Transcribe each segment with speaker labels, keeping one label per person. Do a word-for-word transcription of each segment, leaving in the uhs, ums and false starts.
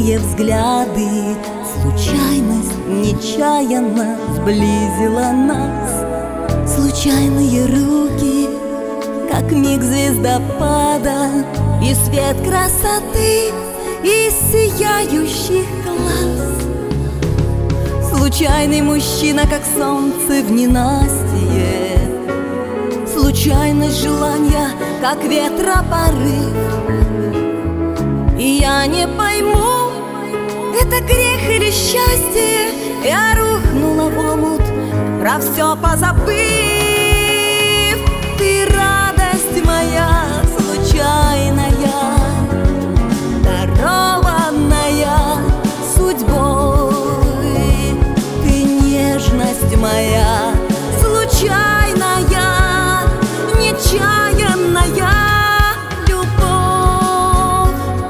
Speaker 1: Случайные взгляды, случайность нечаянно сблизила нас. Случайные руки, как миг звездопада, и свет красоты из сияющих глаз. Случайный мужчина, как солнце в ненастье, случайность желания, как ветра порыв. И я не пойму, это грех или счастье. Я рухнула в омут, про все позабыв. Ты радость моя случайная, дарованная судьбой. Ты нежность моя случайная, нечаянная любовь.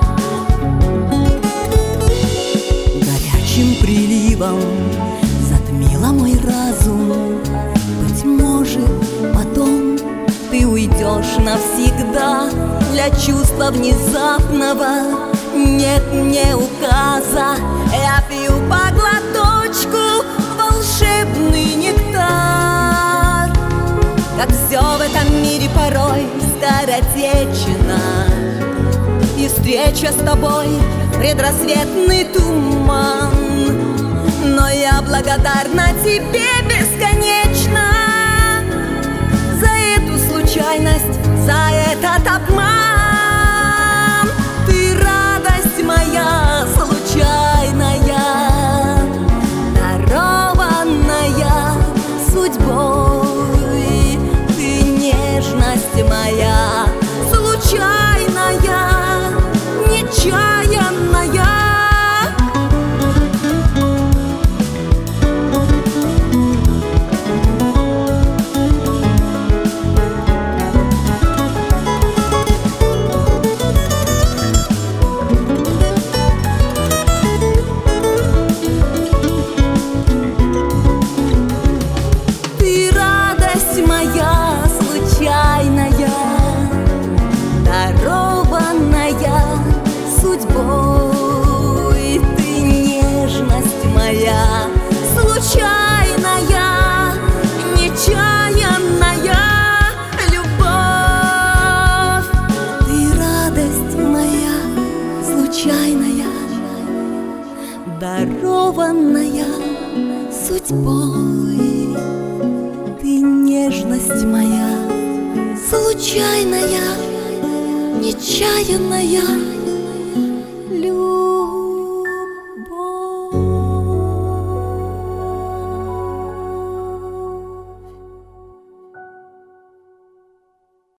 Speaker 1: Горячим приливом затмила мой разум. Быть может, потом ты уйдешь навсегда. Для чувства внезапного нет мне указа. Я пью по глоточку волшебный нектар. Как все в этом мире порой скоротечно, и встреча с тобой предрассветный туман. Но я благодарна тебе бесконечно за эту случайность, за этот обман. Ты радость моя случайная, дарованная судьбой. Ты нежность моя случайная, нечаянная. Судьбой. Ты нежность моя случайная, нечаянная любовь. Ты радость моя случайная, дарованная судьбой. Ты нежность моя случайная, нечаянная